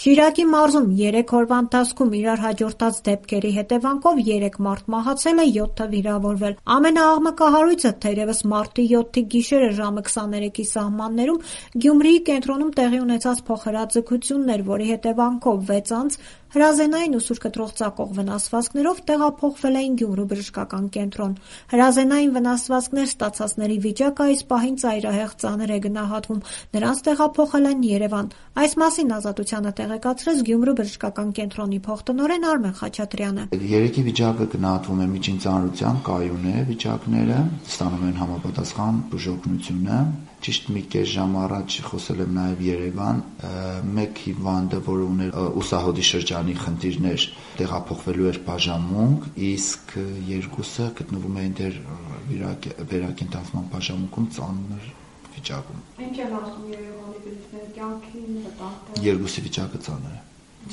Շիրակի մարզում 3 օրվա ընթացքում իրար հաջորդած դեպքերի հետևանքով 3 մարդ մահացել է, 7-ը վիրավորվել։ Ամենաաղմկահարույցը թերևս մարտի 7-ի գիշերը ժամը 23-ի սահմաններում Գյումրիի կենտրոնում տեղի ունեցած փոխհրաձգությունն էր, որի հետևանքով 6 անձ հրազենային ու սուրկտրող ծակող վնասվածքներով տեղափոխվել էին Գյումրու բժշկական կենտրոն։ Հրազենային վնասվածքներ ստացածների վիճակը այս պահին ծայրահեղ ծանր է գնահատվում։ Նրանց տեղափոխել են Երևան։ Այս մասին Ազատությանը տեղեկացրեց Գյումրու բժշկական կենտրոնի փոխտնօրեն Արմեն Խաչատրյանը։ Երեքի վիճակը գնահատվում է միջին ծանրության, կայուն է վիճակները, ստանում են համապատասխան բուժօգնությունը։ Ճիշտ մի կես ժամ առաջ խոսել եմ նաև Երևան, մեկ հիվանդը, որը ուներ ուսահոդի շրջանի խնդիրներ, տեղափոխվելու էր բաժանմունք, իսկ երկուսը գտնվում էին դեռ վերակենդանացման բաժանմունքում ծանր վիճակում։ Ինչ են ասում Երևանի բժիշկները, կյանքին վտանգ։ Երկուսի վիճակը ծանր է։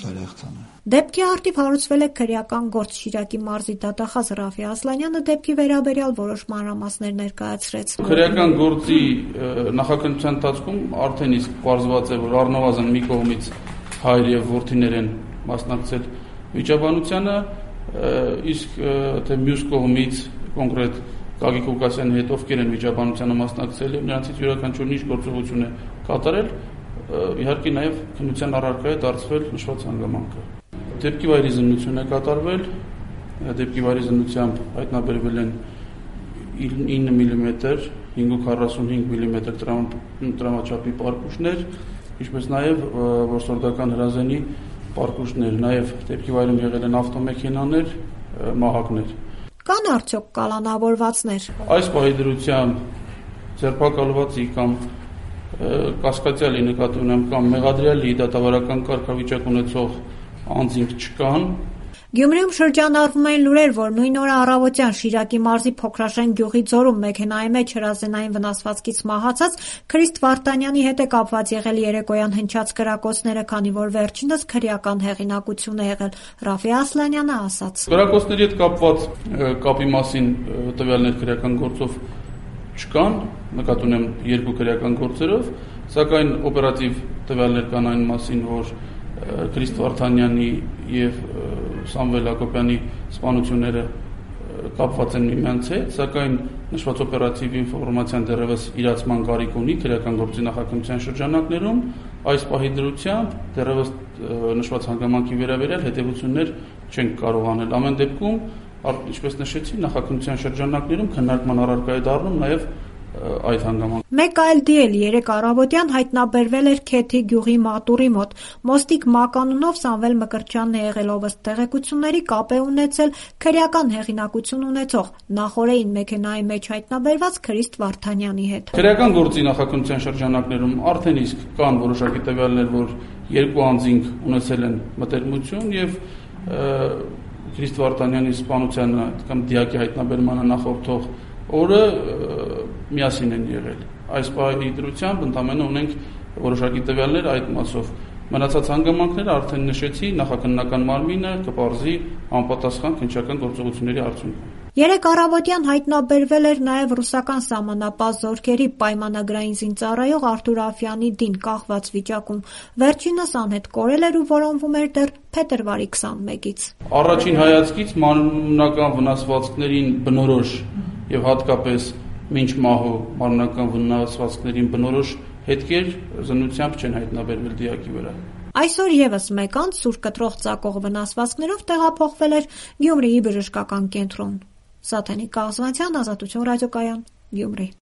Դեպքի առթիվ հարուցվել է քրեական գործ։ Շիրակի մարզի դատախազ Ռաֆի Ասլանյանը դեպքի վերաբերյալ որոշ մանրամասներ ներկայացրեց։ Քրեական գործի նախաքննության ընթացքում արդեն իսկ պարզված է, որ առնվազն մի կողմից հայր եւ որդիներ են մասնակցել վիճաբանությանը, իսկ թե մյուս կողմից կոնկրետ Գագիկ Ղուկասյանի հետ ովքեր են վիճաբանությանը մասնակցել եւ նրանցից յուրաքանչյուրն ինչ գործողություն է կատարել, իհարկե նաև քննության առարկա է դարձվել նշված հանգամանքը։ Դեպքի վայրի զննություն է կատարվել, դեպքի վայրի զննությամբ հայտնաբերվել են 9 մմ, 545 մմ տրամաչափի պարկուշներ, ինչպես նաև որսորդական հրազենի պարկուշներ, նաև դեպքի վայրում եղել են ավտոմեքենաներ, մահակներ։ Կան արդյոք կալանավորվածներ։ Այս պահի դրությամբ ձերբակալվածի կամ կասկածյալի նկատի ունեմ կամ մեղադրյալի դատավարական կարգավիճակ ունեցող անձինք չկան։ Գյումրիում շրջանառվում են լուրեր, որ նույն օրը առավոտյան Շիրակի մարզի Փոքրաշեն գյուղի ձորում մեքենայի մեջ հրազենային վնասվածքից մահացած Քրիստ Վարդանյանի հետ է կապված եղել երեկոյան հնչած կրակոցները, քանի որ վերջինս քրեական հեղինակություն է եղել, Ռաֆի Ասլանյանը ասաց։ Կրակոցների հետ կապված կապի մասին տվյալներ քրեական գործով չկան, նկատի ունեմ 2 քրեական գործերով, սակայն օպերատիվ տվյալներ կան այն մասին, որ Քրիստ Վարդանյանի եւ Սամվել Հակոբյանի սպանությունները կապված են միմյանց հետ, սակայն նշված օպերատիվ ինֆորմացիան դեռևս իրացման կարիք ունի քրեական գործի նախաքննության շրջանակներում, այս պահի դրությամբ դեռևս նշված հանգամանքի վերաբերյալ հետևություններ չենք կարող անել։ Ամեն դեպքում, ինչպես նշեցի, նախաքննության շրջանակներում քննարկման առարկա է դառնում նաև այդ հանգամանքը։ Մեկ այլ դիել 3 առավոտյան հայտնաբերվել էր Քեթի գյուղի մատուռի մոտ։ Մոստիկ մականունով Սամվել Մկրտչյանն է եղել, ով ըստ տեղեկությունների կապ է ունեցել քրեական հեղինակություն ունեցող նախօրեին մեքենայի մեջ հայտնաբերված Քրիստ Վարդանյանի հետ։ Քրեական գործի նախաքննության շրջանակներում արդեն իսկ կան որոշակի տվյալներ, որ 2 անձինք ունեցել են մտերմություն եւ Քրիստ Վարդանյանի սպանությանը կամ դիակի հայտնաբերմանը նախորդող օրը միասին են եղել։ Այս պահի դրությամբ ընդամենը ունենք որոշակի տվյալներ այդ մասով։ Մնացած հանգամանքները արդեն նշեցի, նախաքննական մարմինը կպարզի անպատասխան քննչական գործողությունների արդյունքում։ 3 առավոտյան հայտնաբերվել էր նաև ռուսական սահմանապահ զորքերի պայմանագրային զինծառայող Արթուր Աֆյանի դին կախված վիճակում։ Վերջինս անհետ կորել էր ու որոնվում էր դեռ փետրվարի 21-ից։ Առաջին հայացքից մարմնական վնասվածքներին բնորոշ եւ հատկապես մինչ մահու մարմնական վնասվածքներին բնորոշ հետքեր զննությամբ չեն հայտնաբերվել դիակի վրա։ Այսօր եւս մեկ անձ սուրկտրող ծակող վնասվածքներով տեղափոխվել էր Գյումրիի բժշկական կենտրոն։ Սաթենիկ Կաղզվանցյան, Ազատություն ռադիոկայան, Գյումրի։